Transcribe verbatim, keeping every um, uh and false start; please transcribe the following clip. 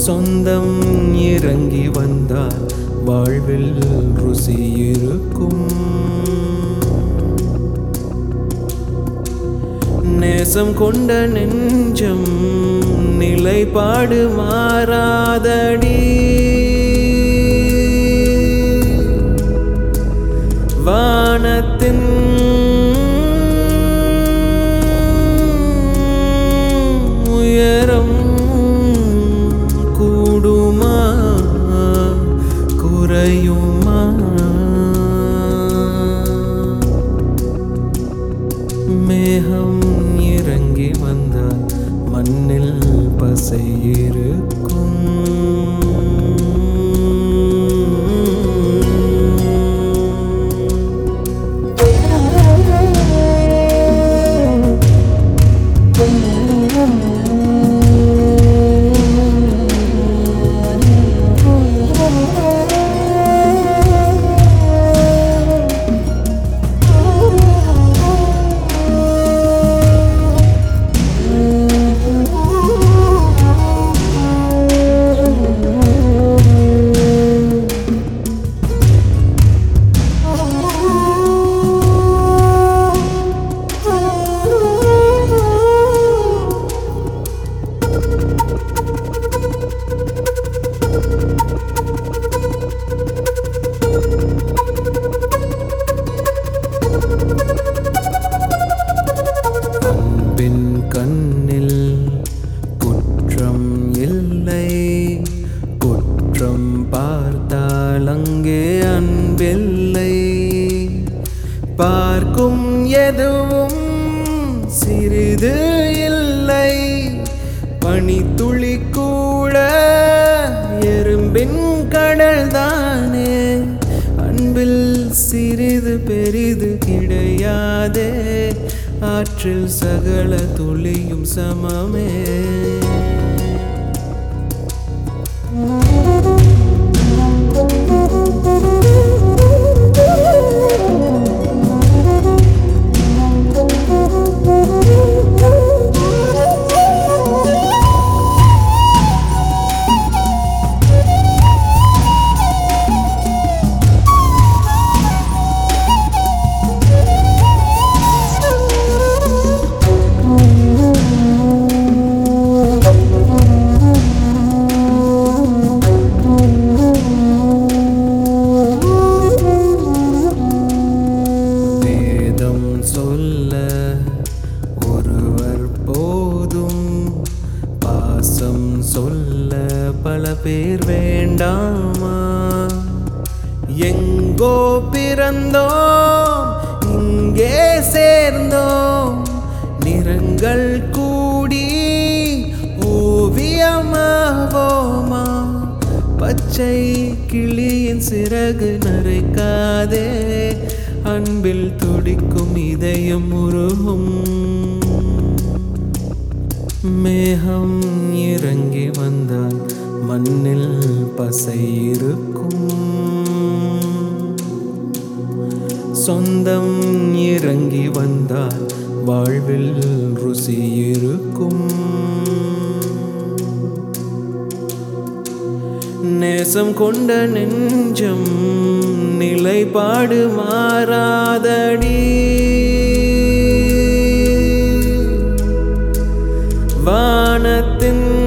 சொந்தம் இறங்கி வந்தால் வாழ்வில் ருசி இருக்கும். நேசம் கொண்ட நெஞ்சம் நிலைப்பாடு மாறாதடி. வானத்தின் உயரம் கூடுமா குறையுமா? மேகம் இறங்கி வந்தால் மண்ணில் பசை இருக்கும். அன்பின் கண்ணில் குற்றம் இல்லை, குற்றம் பார்த்தால் அங்கே அன்பில்லை. பார்க்கும் எதுவும் சிறிது இல்லை, பனித்துளி கூட எறும்பின் கடல் தானே. அன்பில் சிறிது பெரிது கிடையாதே, ஆற்றில் சகல துளியும் சமமே. சொல்ல ஒருவர் போதும், பாசம் சொல்ல பல பேர் வேண்டாமா? எங்கோ பிறந்தோம் இங்கே சேர்ந்தோம், நிறங்கள் கூடி ஓவியமாவோமா? பச்சை கிளியின் சிறகு நரைக்காதே, அன்பில் துடிக்கும் இதயம் உருகும். மேகம் இறங்கி வந்தால் மண்ணில் பசை இருக்கும். சொந்தம் இறங்கி வந்தால் வாழ்வில் ருசி இருக்கும். நேசம் கொண்ட நெஞ்சம் நிலைப்பாடு மாறாதடி. வானத்தின்